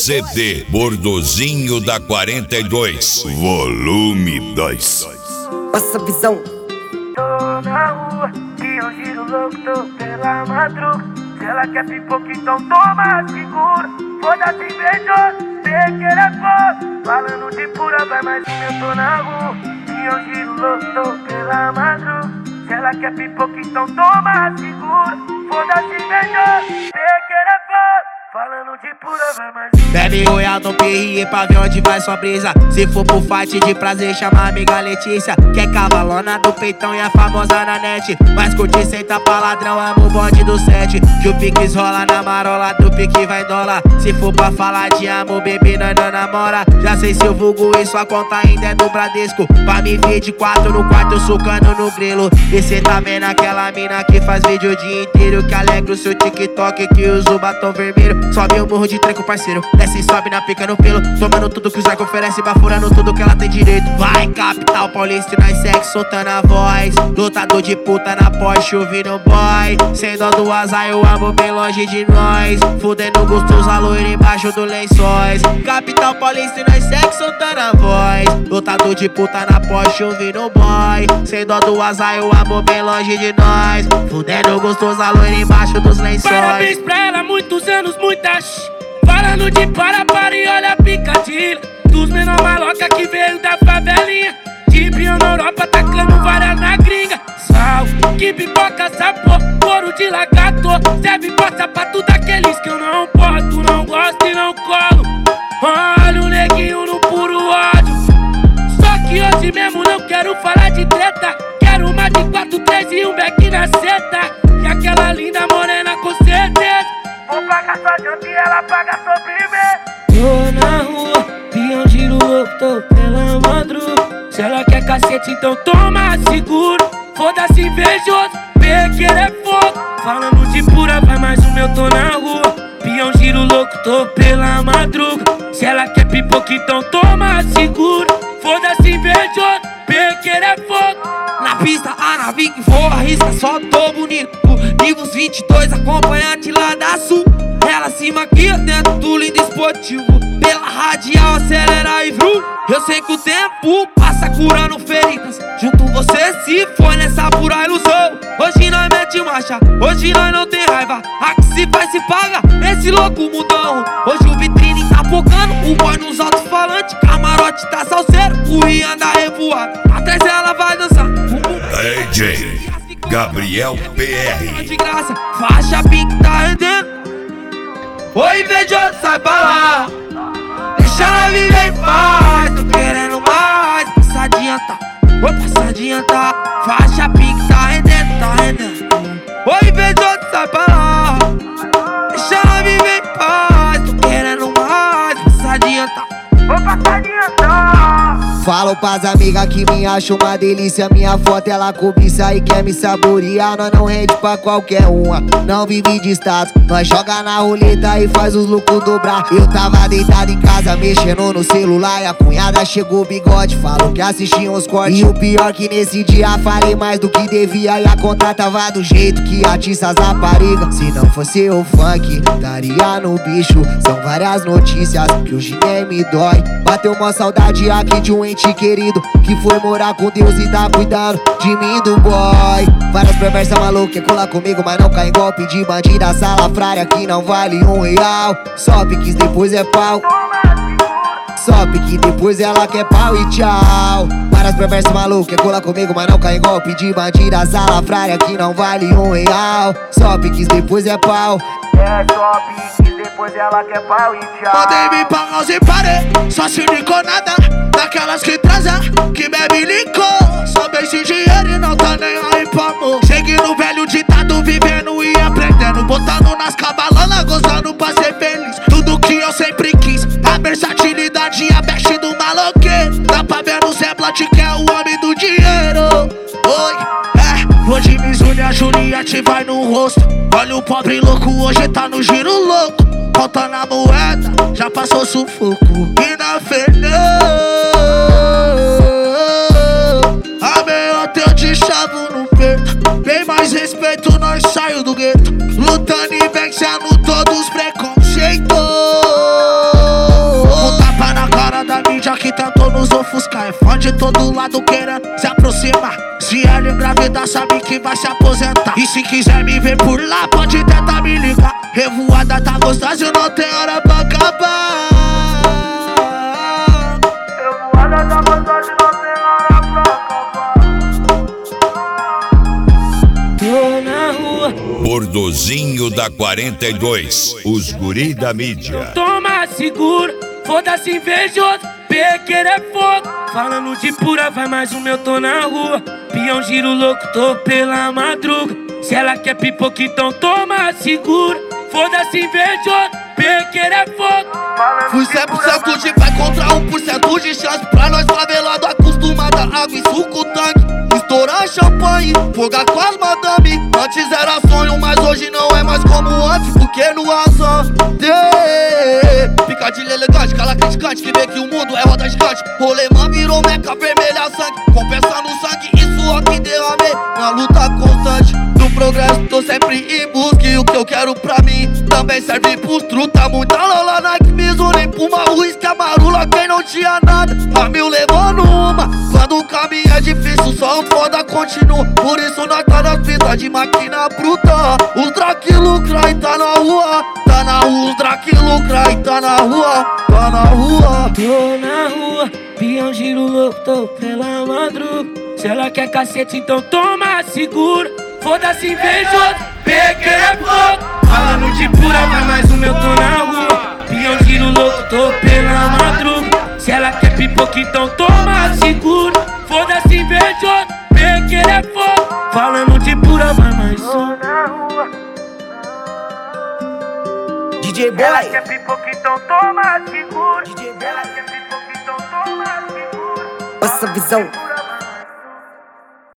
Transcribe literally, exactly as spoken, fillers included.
C D Bordozinho da quarenta e dois, volume dois. Passa a visão. Tô na rua, e eu giro louco, tô pela madruga. Se ela quer pipoca, então toma, segura. Foda-se, invejoso, pequeno é foda. Falando de pura, vai mais um, eu tô na rua. E eu giro louco, tô pela madruga. Se ela quer pipoca, então toma, segura. Foda-se, invejoso, pequeno é foda. Falando de pura, vai mais um. Bebe Royal no P R E pra ver onde vai sua brisa. Se for pro fight de prazer, chama a amiga Letícia, que é cavalona do peitão e a famosa na net. Mas curte senta pra ladrão, amo o bonde do sete. Que o Pix rola na marola, do pique vai dólar. Se for pra falar de amor, bebê, nós não namora. Já sei se eu vulgo e sua conta ainda é do Bradesco. Pra me ver de quatro no quarto, eu sucando no grilo. E cê tá vendo aquela mina que faz vídeo o dia inteiro, que alegra o seu TikTok, que usa o batom vermelho. Sobe o morro de treco, parceiro, desce e sobe na pica no pelo. Tomando tudo que o Zarco oferece, bafurando tudo que ela tem direito. Vai, capital paulista, nós segue soltando a voz. Lutador de puta na Porsche, ouvindo boy. Sem dó do azar, eu amo bem longe de nós. Fudendo gostoso, a loira embaixo do lençóis. Capital paulista, nós segue soltando a voz. Lutador de puta na Porsche, ouvindo boy. Sem dó do azar, eu amo bem longe de nós. Fudendo gostoso, a loira embaixo dos lençóis. Parabéns pra ela, muitos anos, muitas. Falando de para, para e olha a picadilha. Dos menor maloca que veio da favelinha. De pião na Europa, tacando várias na gringa. Sal, que pipoca, sabor, couro de lagarto. Serve passa pra tudo aqueles que eu não posto, não gosto e não colo. Olha o neguinho no puro ódio. Só que hoje mesmo não quero falar de treta. Quero uma de quatro, três e um beck na seta. E aquela linda morena com certeza. Vou pagar sua janta e ela paga sobremesa. Tô na rua, pião giro louco, tô pela madruga. Se ela quer cacete, então toma, seguro. Foda-se, invejoso, pequeno é fogo. Falando de pura, vai mais um, eu tô na rua. Pião giro louco, tô pela madruga. Se ela quer pipoca, então toma, seguro. Foda-se, invejoso, pequeno é fogo. Na pista, a nave que voa, arrisca, só tô bonito. Livros vinte e dois, acompanhante lá da sul. Ela se maquia dentro do lindo esportivo. Pela radial, acelera e vrum. Eu sei que o tempo passa curando feridas. Junto você se foi nessa pura ilusão. Hoje nós mete marcha, hoje nós não tem raiva. A que se faz se paga, esse louco mudão. Hoje o vitrine tá focando, o boy nos alto-falantes. Camarote tá salseiro, o Ian da revoada. Atrás ela vai dançar. D J Gabriel P R. De graça, faixa pink tá rendendo. Oi, invejoso, sai pra lá. Deixa ela viver em paz. Tô querendo mais. Passadinha tá, oi, passadinha tá. Faixa pink tá rendendo, tá rendendo. Oi, invejoso, sai pra lá. Deixa ela viver em paz. Tô querendo mais. Passadinha tá, Vou passar de andar. Falo pras amigas que me acham uma delícia. Minha foto ela cobiça e quer me saborear. Nós não rende pra qualquer uma, não vive de status. Nós joga na roleta e faz os lucros dobrar. Eu tava deitado em casa mexendo no celular e a cunhada chegou bigode, falou que assistia uns cortes. E o pior que nesse dia falei mais do que devia. E a conta tava do jeito que atiça as raparigas. Se não fosse o funk, estaria no bicho. São várias notícias que hoje nem me dói. Bateu uma saudade aqui de um ente querido que foi morar com Deus e tá cuidando de mim, do boy. Várias perversas malucas quer colar comigo, mas não cai em golpe de bandida salafrária que não vale um real. Só piques depois é pau, só pique depois ela quer pau e tchau. Várias perversas malucas quer colar comigo, mas não cai em golpe de bandida salafrária que não vale um real. Só piques depois é pau, É só pique, depois ela quer pau e tchau. mandei me pagar e parei, só se licou nada. Daquelas que transa, que bebe licor. Só beijo dinheiro e não tá nem aí pro amor. Cheguei no velho ditado, vivendo e aprendendo. Botando nas cabalanas, gozando pra ser feliz. Tudo que eu sempre quis, a versatilidade e a veste do maloqueiro. Dá pra ver no Zé Blat que é o homem do dinheiro. Oi, é, hoje Mizuno e a Juliette vai no rosto. Olha o pobre louco, hoje tá no giro louco. Contando a moeda, já passou sufoco. E na Fernanda a meia eu te chavo no peito. Bem mais respeito, nós saio do gueto. Lutando e vencendo todos os preconceitos. já que tentou nos ofuscar. É fã de todo lado querendo se aproximar. Se ela engravidar, sabe que vai se aposentar. E se quiser me ver por lá, pode tentar me ligar. Revoada tá gostosa e não tem hora pra acabar. Revoada tá gostosa e não tem hora pra acabar. Tô na rua, Bordozinho da quarenta e dois, os guri da mídia. toma seguro, foda-se invejoso, pequeno é fogo. Falando de pura, vai mais um meu, tô na rua. Pião giro louco, tô pela madruga. Se ela quer pipoca, então toma seguro, foda-se invejoso, pequeno é fogo. Fui cem por cento de pé contra um por cento de chance. Pra nós favelado acostumada, água e suco tanque. Estourar champanhe, fogar com as madame. Antes era sonho, mas hoje não é mais como antes. Porque no azar, picadilha elegante, cala criticante, que vê que o mundo é roda gigante. Rolemã virou meca vermelha sangue, compensando o sangue e suor que derramei na luta constante do progresso. Tô sempre em busca e o que eu quero pra mim também serve pros truta. Muita lola, Nike, Mizuno, Puma, uísque, amarula. Quem não tinha nada, a mil levou numa. Quando o caminho é difícil, só um foda continua. Por isso nós tá nas pistas de máquina bruta. Os Drake lucra e tá na rua. Tá na rua, os Drake lucra e tá na rua. Tá na rua. Tô na rua, pião giro louco, tô pela madruga. Se ela quer cacete, então toma seguro, foda-se invejoso, pequeno é fogo. Falando de pura, vai mais um meu, tô na rua. Pião giro louco, tô pela madruga. Se ela quer pipoca, então toma seguro, foda-se invejoso, pequeno é fogo. Falando de pura, vai mais um. D J Boy. Ela quer pipoca, então toma seguro. D J Boy. Ela quer pipoca, então toma seguro. Essa visão.